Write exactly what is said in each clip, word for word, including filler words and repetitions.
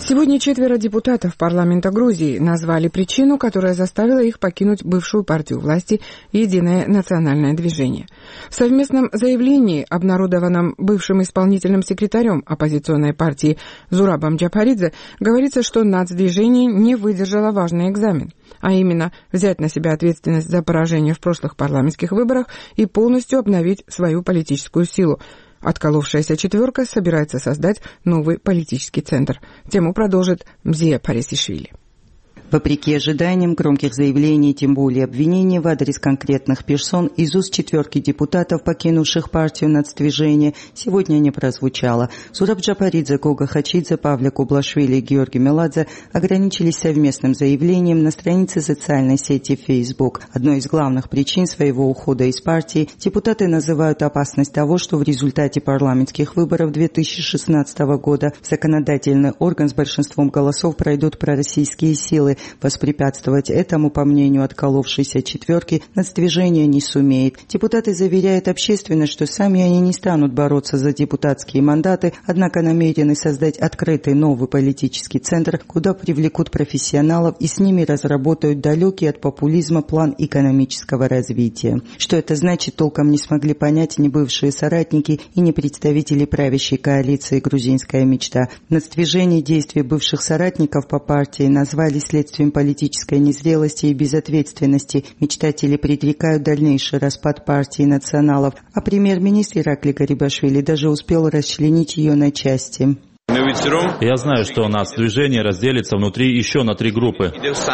Сегодня четверо депутатов парламента Грузии назвали причину, которая заставила их покинуть бывшую партию власти «Единое национальное движение». В совместном заявлении, обнародованном бывшим исполнительным секретарем оппозиционной партии Зурабом Джапаридзе, говорится, что нацдвижение не выдержало важный экзамен, а именно взять на себя ответственность за поражение в прошлых парламентских выборах и полностью обновить свою политическую силу. Отколовшаяся четверка собирается создать новый политический центр. Тему продолжит Мзия Парисишвили. Вопреки ожиданиям громких заявлений, тем более обвинений в адрес конкретных персон из уст четверки депутатов, покинувших партию нацдвижения, сегодня не прозвучало. Зураб Джапаридзе, Гога Хачидзе, Павле Кублашвили и Георгий Меладзе ограничились совместным заявлением на странице социальной сети Facebook. Одной из главных причин своего ухода из партии депутаты называют опасность того, что в результате парламентских выборов две тысячи шестнадцатого года в законодательный орган с большинством голосов пройдут пророссийские силы. Воспрепятствовать этому, по мнению отколовшейся четверки, нацдвижение не сумеет. Депутаты заверяют общественность, что сами они не станут бороться за депутатские мандаты, однако намерены создать открытый новый политический центр, куда привлекут профессионалов и с ними разработают далекий от популизма план экономического развития. Что это значит, толком не смогли понять ни бывшие соратники и ни представители правящей коалиции «Грузинская мечта». Нацдвижение действий бывших соратников по партии назвали следствием политической незрелости и безответственности. Мечтатели предрекают дальнейший распад партии националов, а премьер-министр Иракли Гарибашвили даже успел расчленить ее на части. Я знаю, что нацдвижение разделится внутри еще на три группы.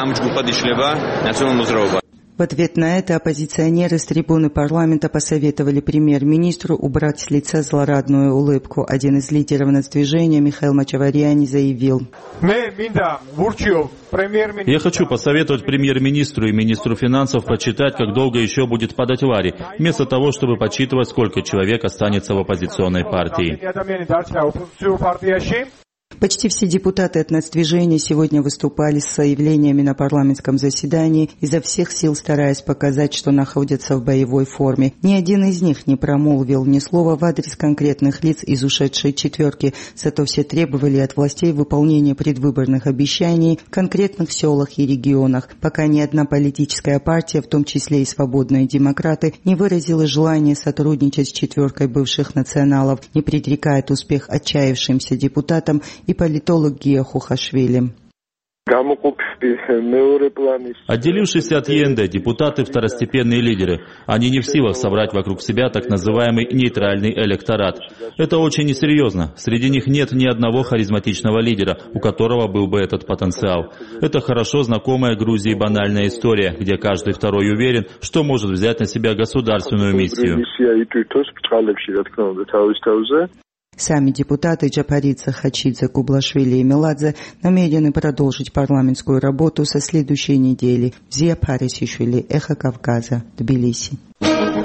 В ответ на это оппозиционеры с трибуны парламента посоветовали премьер-министру убрать с лица злорадную улыбку. Один из лидеров нацдвижения, Михаил Мачаварьяни, заявил: «Я хочу посоветовать премьер-министру и министру финансов почитать, как долго еще будет падать лари, вместо того, чтобы подсчитывать, сколько человек останется в оппозиционной партии». Почти все депутаты от нацдвижения сегодня выступали с заявлениями на парламентском заседании, изо всех сил стараясь показать, что находятся в боевой форме. Ни один из них не промолвил ни слова в адрес конкретных лиц из ушедшей четверки, зато все требовали от властей выполнения предвыборных обещаний в конкретных селах и регионах, пока ни одна политическая партия, в том числе и свободные демократы, не выразила желание сотрудничать с четверкой бывших националов, не предрекает успех отчаявшимся депутатам и политолог Гия Хухашвили. Отделившись от ЕНД, депутаты – второстепенные лидеры. Они не в силах собрать вокруг себя так называемый нейтральный электорат. Это очень несерьезно. Среди них нет ни одного харизматичного лидера, у которого был бы этот потенциал. Это хорошо знакомая Грузии банальная история, где каждый второй уверен, что может взять на себя государственную миссию. Сами депутаты Джапаридзе, Хачидзе, Кублашвили и Меладзе намерены продолжить парламентскую работу со следующей недели. Мзия Парисишвили, Эхо Кавказа, Тбилиси.